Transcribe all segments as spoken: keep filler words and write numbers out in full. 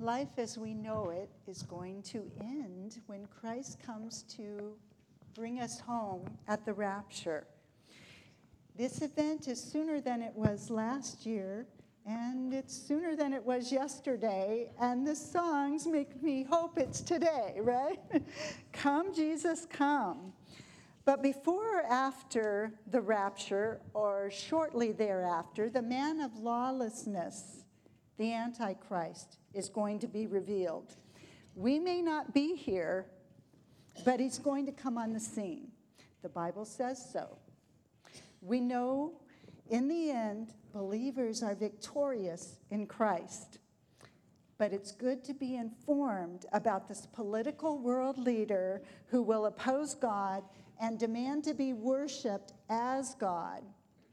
Life as we know it is going to end when Christ comes to bring us home at the rapture. This event is sooner than it was last year, and it's sooner than it was yesterday, and the songs make me hope it's today, right? Come, Jesus, come. But before or after the rapture, or shortly thereafter, the man of lawlessness, the Antichrist, is going to be revealed. We may not be here, but he's going to come on the scene. The Bible says so. We know in the end, believers are victorious in Christ. But it's good to be informed about this political world leader who will oppose God and demand to be worshiped as God.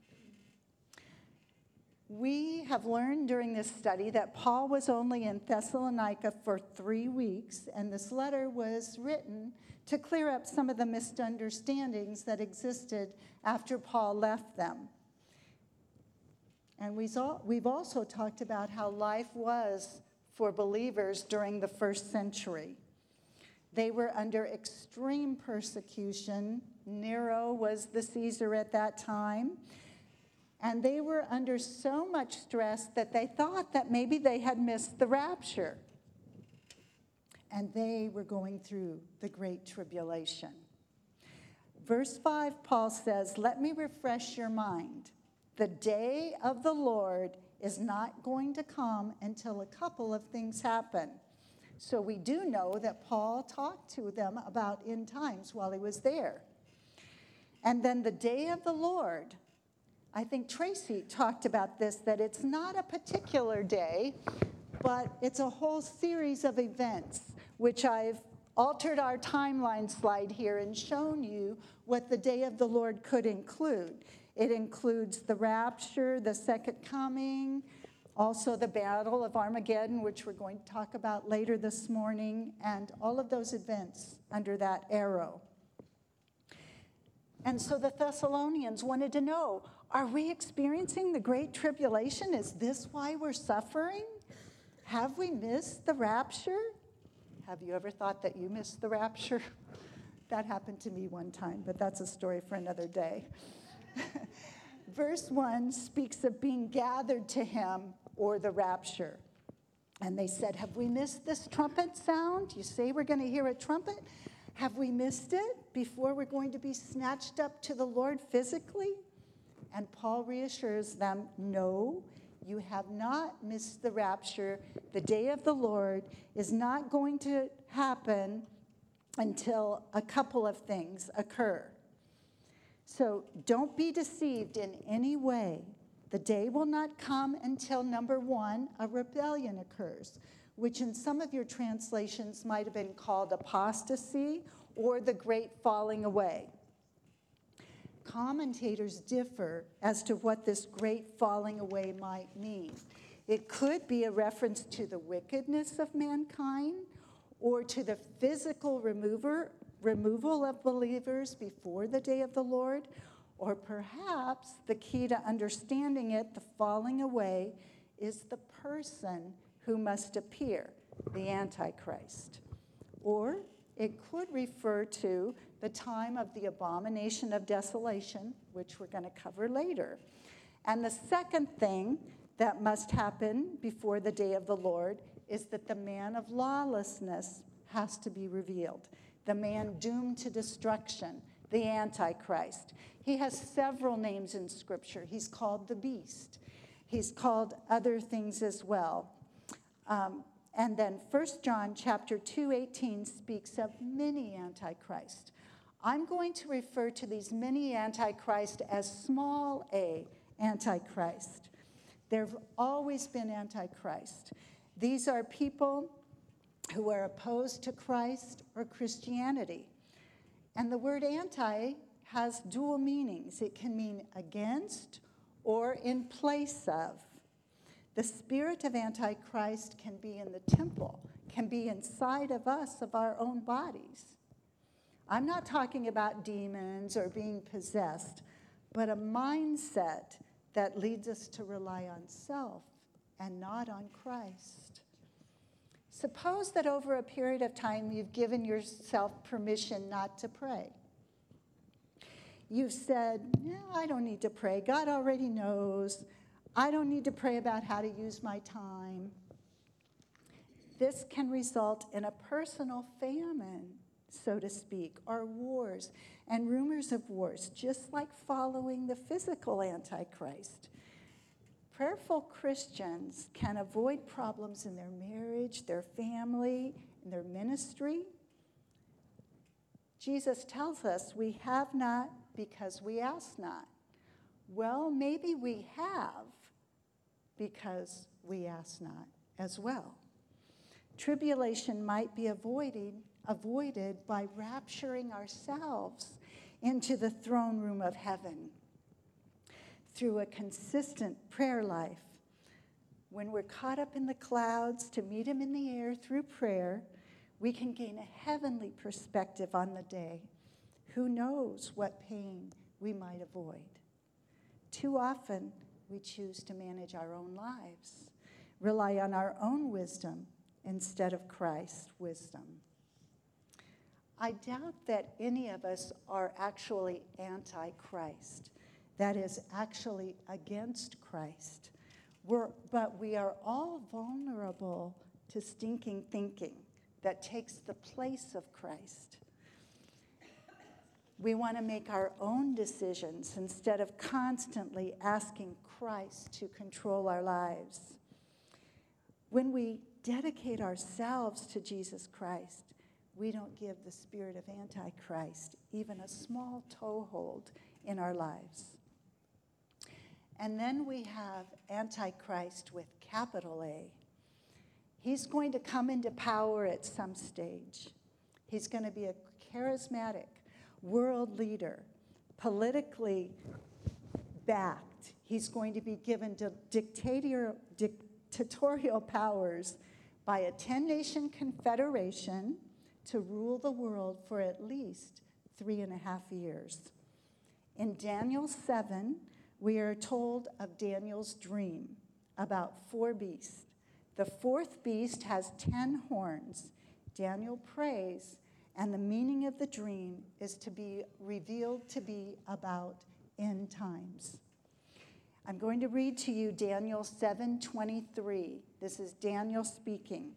We have learned during this study that Paul was only in Thessalonica for three weeks, and this letter was written to clear up some of the misunderstandings that existed after Paul left them. And we've also talked about how life was for believers during the first century. They were under extreme persecution. Nero was the Caesar at that time. And they were under so much stress that they thought that maybe they had missed the rapture. And they were going through the Great Tribulation. Verse five, Paul says, "Let me refresh your mind. The day of the Lord is not going to come until a couple of things happen." So we do know that Paul talked to them about end times while he was there. And then the day of the Lord, I think Tracy talked about this, that it's not a particular day, but it's a whole series of events, which I've altered our timeline slide here and shown you what the day of the Lord could include. It includes the rapture, the second coming, also the battle of Armageddon, which we're going to talk about later this morning, and all of those events under that arrow. And so the Thessalonians wanted to know, are we experiencing the Great Tribulation? Is this why we're suffering? Have we missed the rapture? Have you ever thought that you missed the rapture? That happened to me one time, but that's a story for another day. Verse one speaks of being gathered to him or the rapture. And they said, have we missed this trumpet sound? You say we're going to hear a trumpet? Have we missed it before we're going to be snatched up to the Lord physically? And Paul reassures them, no, you have not missed the rapture. The day of the Lord is not going to happen until a couple of things occur. So don't be deceived in any way. The day will not come until, number one, a rebellion occurs, which in some of your translations might have been called apostasy or the great falling away. Commentators differ as to what this great falling away might mean. It could be a reference to the wickedness of mankind or to the physical remover, removal of believers before the day of the Lord, or perhaps the key to understanding it, the falling away, is the person who must appear, the Antichrist. Or it could refer to the time of the abomination of desolation, which we're going to cover later. And the second thing that must happen before the day of the Lord is that the man of lawlessness has to be revealed, the man doomed to destruction, the Antichrist. He has several names in Scripture. He's called the beast. He's called other things as well. Um, and then First John chapter two eighteen speaks of many antichrists. I'm going to refer to these many antichrists as small a antichrist. There have always been antichrist. These are people who are opposed to Christ or Christianity. And the word anti has dual meanings. It can mean against or in place of. The spirit of Antichrist can be in the temple, can be inside of us, of our own bodies. I'm not talking about demons or being possessed, but a mindset that leads us to rely on self and not on Christ. Suppose that over a period of time you've given yourself permission not to pray. You've said, no, I don't need to pray. God already knows. I don't need to pray about how to use my time. This can result in a personal famine, so to speak, or wars and rumors of wars, just like following the physical Antichrist. Prayerful Christians can avoid problems in their marriage, their family, in their ministry. Jesus tells us we have not because we ask not. Well, maybe we have because we ask not as well. Tribulation might be avoided, avoided by rapturing ourselves into the throne room of heaven through a consistent prayer life. When we're caught up in the clouds to meet him in the air through prayer, we can gain a heavenly perspective on the day. Who knows what pain we might avoid? Too often, we choose to manage our own lives, rely on our own wisdom instead of Christ's wisdom. I doubt that any of us are actually anti-Christ, that is, actually against Christ. We're, but we are all vulnerable to stinking thinking that takes the place of Christ. We want to make our own decisions instead of constantly asking Christ to control our lives. When we dedicate ourselves to Jesus Christ, we don't give the spirit of Antichrist even a small toehold in our lives. And then we have Antichrist with capital A. He's going to come into power at some stage. He's going to be a charismatic world leader, politically backed. He's going to be given dictator, dictatorial powers by a ten-nation confederation to rule the world for at least three and a half years. In Daniel seven, we are told of Daniel's dream about four beasts. The fourth beast has ten horns. Daniel prays, and the meaning of the dream is to be revealed to be about end times. I'm going to read to you Daniel seven twenty-three. This is Daniel speaking.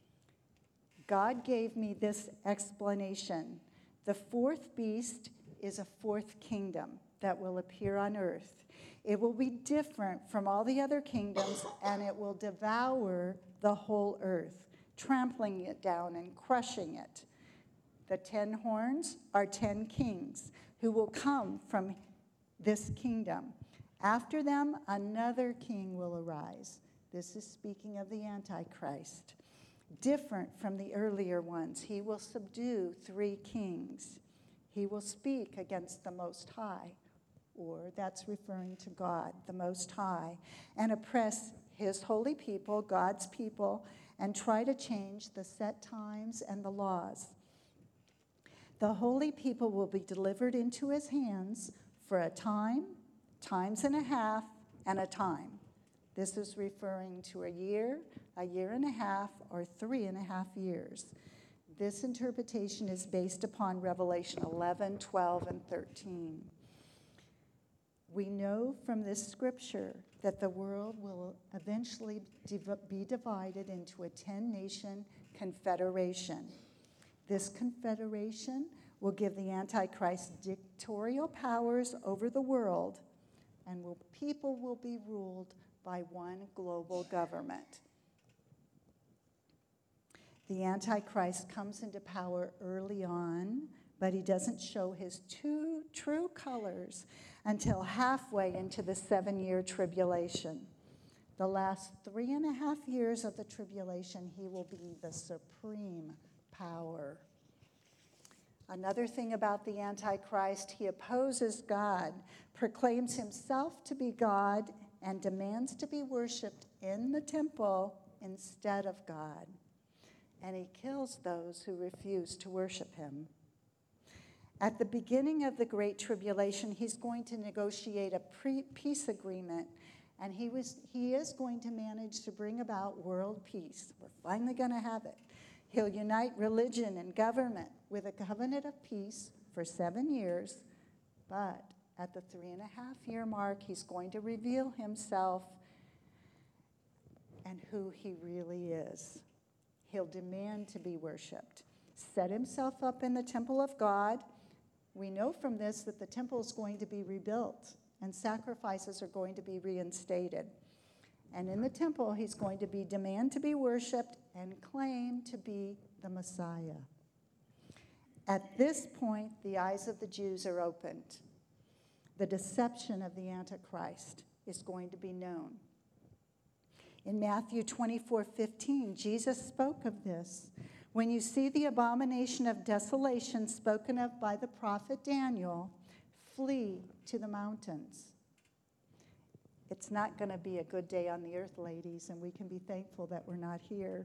God gave me this explanation. The fourth beast is a fourth kingdom that will appear on earth. It will be different from all the other kingdoms, and it will devour the whole earth, trampling it down and crushing it. The ten horns are ten kings who will come from this kingdom. After them, another king will arise. This is speaking of the Antichrist. Different from the earlier ones, he will subdue three kings. He will speak against the Most High, or that's referring to God, the Most High, and oppress his holy people, God's people, and try to change the set times and the laws. The holy people will be delivered into his hands for a time, times and a half, and a time. This is referring to a year, a year and a half, or three and a half years. This interpretation is based upon Revelation eleven, twelve, and thirteen. We know from this scripture that the world will eventually be divided into a ten-nation confederation. This confederation will give the Antichrist dictatorial powers over the world, and will, people will be ruled by one global government. The Antichrist comes into power early on, but he doesn't show his two true colors until halfway into the seven-year tribulation. The last three and a half years of the tribulation, he will be the supreme power. Another thing about the Antichrist, he opposes God, proclaims himself to be God, and demands to be worshipped in the temple instead of God. And he kills those who refuse to worship him. At the beginning of the Great Tribulation, he's going to negotiate a pre- peace agreement And he was he is going to manage to bring about world peace. We're finally going to have it. He'll unite religion and government with a covenant of peace for seven years, but at the three and a half year mark, he's going to reveal himself and who he really is. He'll demand to be worshiped, set himself up in the temple of God. We know from this that the temple is going to be rebuilt and sacrifices are going to be reinstated. And in the temple, he's going to be demand to be worshiped and claim to be the Messiah. At this point, the eyes of the Jews are opened. The deception of the Antichrist is going to be known. In Matthew twenty-four fifteen, Jesus spoke of this. When you see the abomination of desolation spoken of by the prophet Daniel, flee to the mountains. It's not going to be a good day on the earth, ladies, and we can be thankful that we're not here.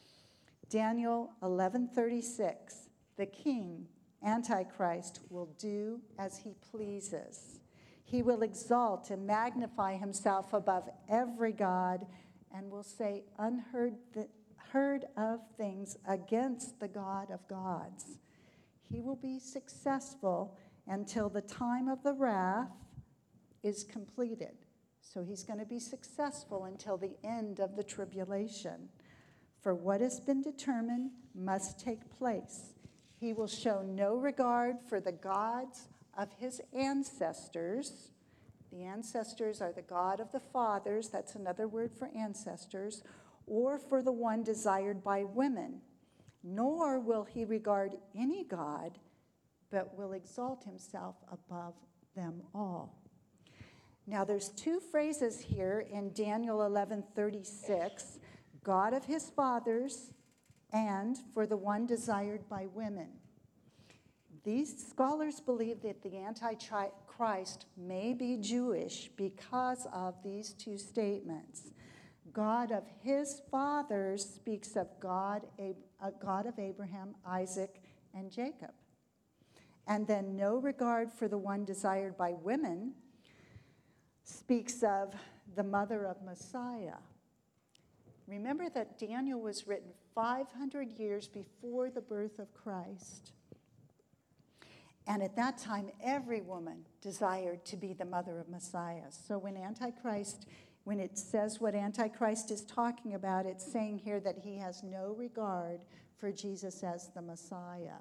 Daniel eleven thirty-six, the king, Antichrist, will do as he pleases. He will exalt and magnify himself above every god and will say unheard th- heard of things against the God of gods. He will be successful until the time of the wrath is completed. So he's going to be successful until the end of the tribulation. For what has been determined must take place. He will show no regard for the gods of his ancestors. The ancestors are the God of the fathers, that's another word for ancestors, or for the one desired by women. Nor will he regard any god, but will exalt himself above them all. Now there's two phrases here in Daniel eleven thirty-six, God of his fathers and for the one desired by women. These scholars believe that the Antichrist may be Jewish because of these two statements. God of his fathers speaks of God, a God of Abraham, Isaac, and Jacob. And then no regard for the one desired by women speaks of the mother of Messiah. Remember that Daniel was written five hundred years before the birth of Christ. And at that time, every woman desired to be the mother of Messiah. So when Antichrist, when it says what Antichrist is talking about, it's saying here that he has no regard for Jesus as the Messiah.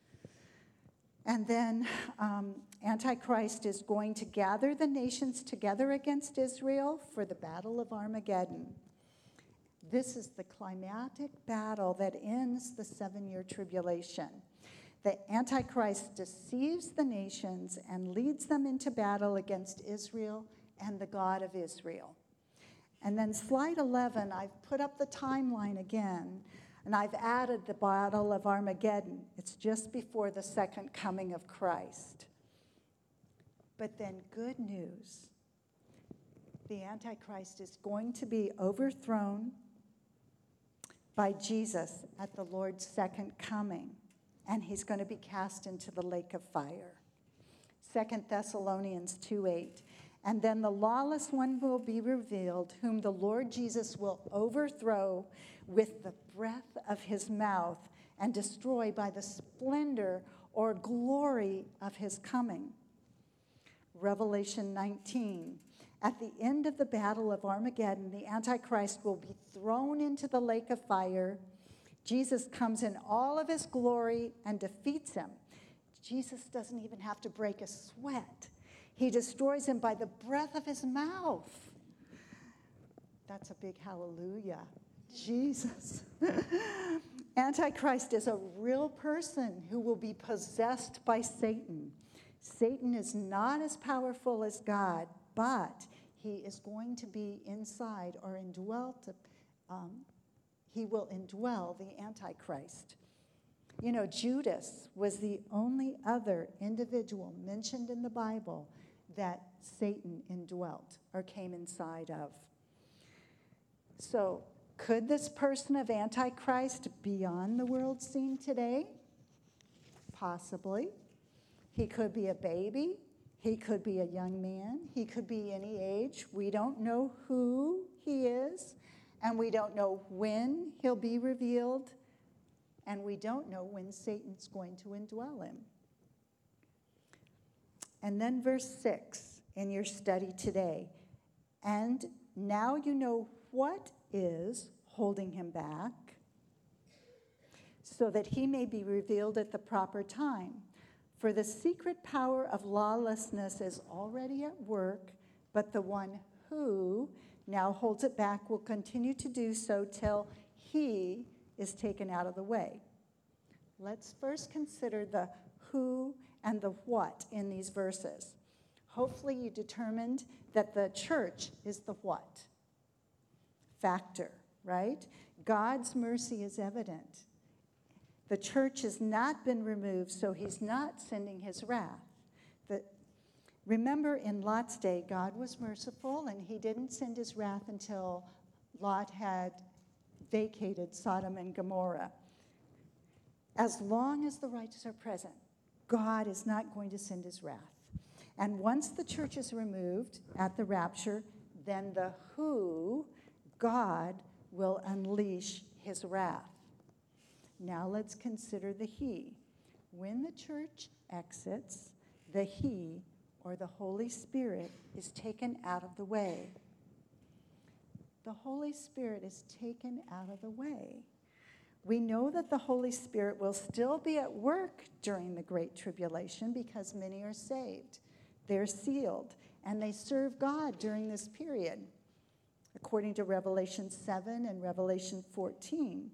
And then um, Antichrist is going to gather the nations together against Israel for the Battle of Armageddon. This is the climatic battle that ends the seven-year tribulation. The Antichrist deceives the nations and leads them into battle against Israel and the God of Israel. And then slide eleven, I've put up the timeline again, and I've added the Battle of Armageddon. It's just before the second coming of Christ. But then good news. The Antichrist is going to be overthrown by Jesus at the Lord's second coming, and he's going to be cast into the lake of fire. Second Thessalonians two eight. And then the lawless one will be revealed, whom the Lord Jesus will overthrow with the breath of his mouth and destroy by the splendor or glory of his coming. Revelation nineteen. At the end of the battle of Armageddon, the Antichrist will be thrown into the lake of fire. Jesus comes in all of his glory and defeats him. Jesus doesn't even have to break a sweat. He destroys him by the breath of his mouth. That's a big hallelujah. Jesus. Antichrist is a real person who will be possessed by Satan. Satan is not as powerful as God, but he is going to be inside or indwelt. Um, he will indwell the Antichrist. You know, Judas was the only other individual mentioned in the Bible that Satan indwelt or came inside of. So, could this person of Antichrist be on the world scene today? Possibly. He could be a baby. He could be a young man. He could be any age. We don't know who he is, and we don't know when he'll be revealed, and we don't know when Satan's going to indwell him. And then verse six in your study today. And now you know what is holding him back, so that he may be revealed at the proper time. For the secret power of lawlessness is already at work, but the one who now holds it back will continue to do so till he is taken out of the way. Let's first consider the who and the what in these verses. Hopefully you determined that the church is the what factor, right? God's mercy is evident. The church has not been removed, so he's not sending his wrath. The, remember, in Lot's day, God was merciful, and he didn't send his wrath until Lot had vacated Sodom and Gomorrah. As long as the righteous are present, God is not going to send his wrath. And once the church is removed at the rapture, then the who, God, will unleash his wrath. Now let's consider the he. When the church exits, the he, or the Holy Spirit, is taken out of the way. The Holy Spirit is taken out of the way. We know that the Holy Spirit will still be at work during the Great Tribulation because many are saved. They're sealed, and they serve God during this period, according to Revelation seven and Revelation fourteen.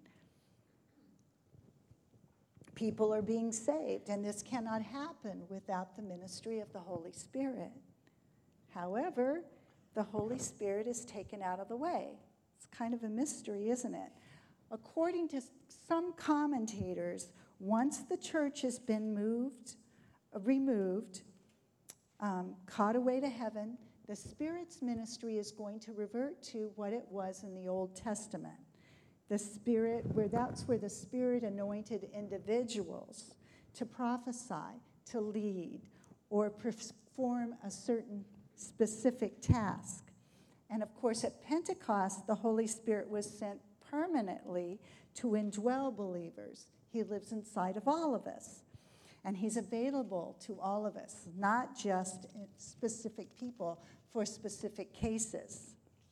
People are being saved, and this cannot happen without the ministry of the Holy Spirit. However, the Holy Spirit is taken out of the way. It's kind of a mystery, isn't it? According to some commentators, once the church has been moved, removed, um, caught away to heaven, the Spirit's ministry is going to revert to what it was in the Old Testament. The Spirit, where that's where the Spirit anointed individuals to prophesy, to lead, or perform a certain specific task. And of course, at Pentecost, the Holy Spirit was sent permanently to indwell believers. He lives inside of all of us. And he's available to all of us, not just specific people for specific cases.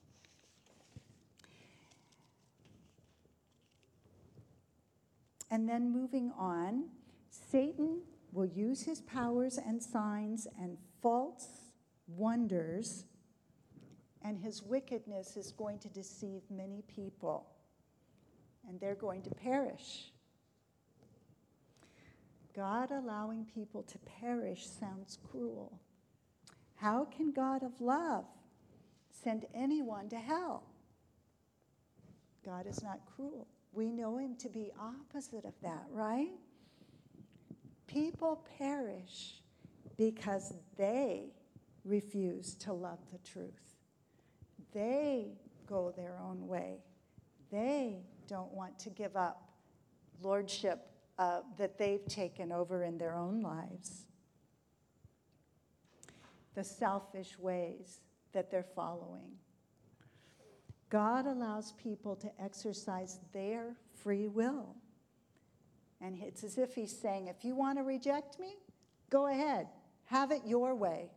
And then moving on, Satan will use his powers and signs and false wonders, and his wickedness is going to deceive many people, and they're going to perish. God allowing people to perish sounds cruel. How can God of love send anyone to hell? God is not cruel. We know him to be opposite of that, right? People perish because they refuse to love the truth. They go their own way. They don't want to give up lordship uh, that they've taken over in their own lives. The selfish ways that they're following. God allows people to exercise their free will. And it's as if he's saying, if you want to reject me, go ahead. Have it your way.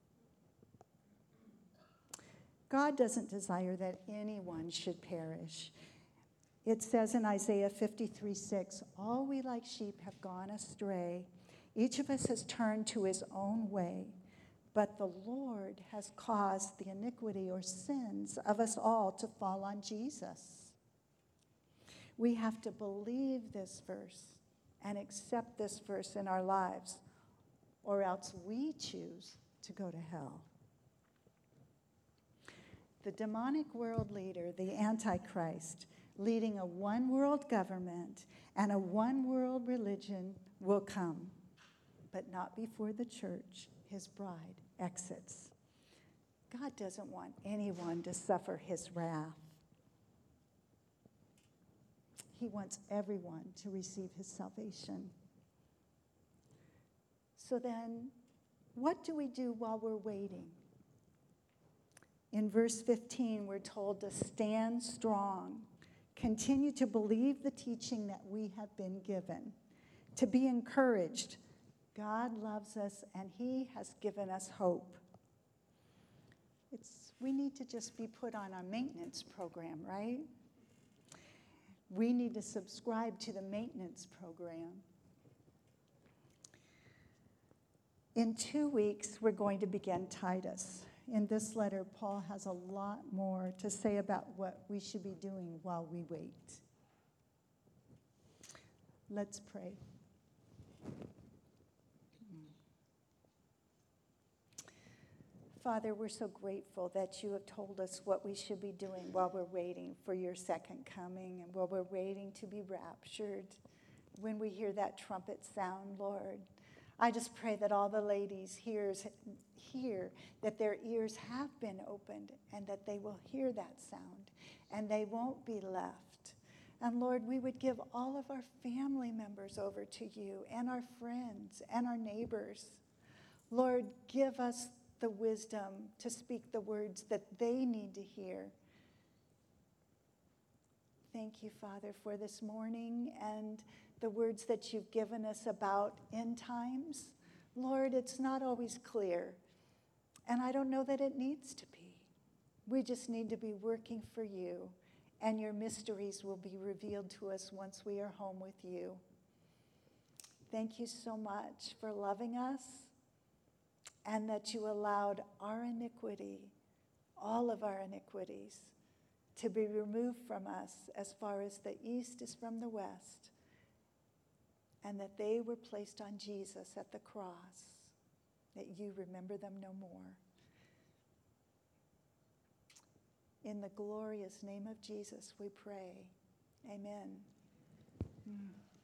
God doesn't desire that anyone should perish. It says in Isaiah fifty-three six, all we like sheep have gone astray. Each of us has turned to his own way. But the Lord has caused the iniquity or sins of us all to fall on Jesus. We have to believe this verse and accept this verse in our lives, or else we choose to go to hell. The demonic world leader, the Antichrist, leading a one-world government and a one-world religion will come, but not before the church, his bride, exits. God doesn't want anyone to suffer his wrath. He wants everyone to receive his salvation. So then, what do we do while we're waiting? In verse fifteen, we're told to stand strong, continue to believe the teaching that we have been given, to be encouraged. God loves us and he has given us hope. It's, we need to just be put on our maintenance program, right? We need to subscribe to the maintenance program. In two weeks, we're going to begin Titus. In this letter, Paul has a lot more to say about what we should be doing while we wait. Let's pray. Father, we're so grateful that you have told us what we should be doing while we're waiting for your second coming and while we're waiting to be raptured. When we hear that trumpet sound, Lord, I just pray that all the ladies hears, hear that their ears have been opened and that they will hear that sound and they won't be left. And Lord, we would give all of our family members over to you and our friends and our neighbors. Lord, give us the wisdom to speak the words that they need to hear. Thank you, Father, for this morning and the words that you've given us about end times. Lord, it's not always clear, and I don't know that it needs to be. We just need to be working for you, and your mysteries will be revealed to us once we are home with you. Thank you so much for loving us, and that you allowed our iniquity, all of our iniquities, to be removed from us as far as the east is from the west, and that they were placed on Jesus at the cross, that you remember them no more. In the glorious name of Jesus we pray. Amen. Mm.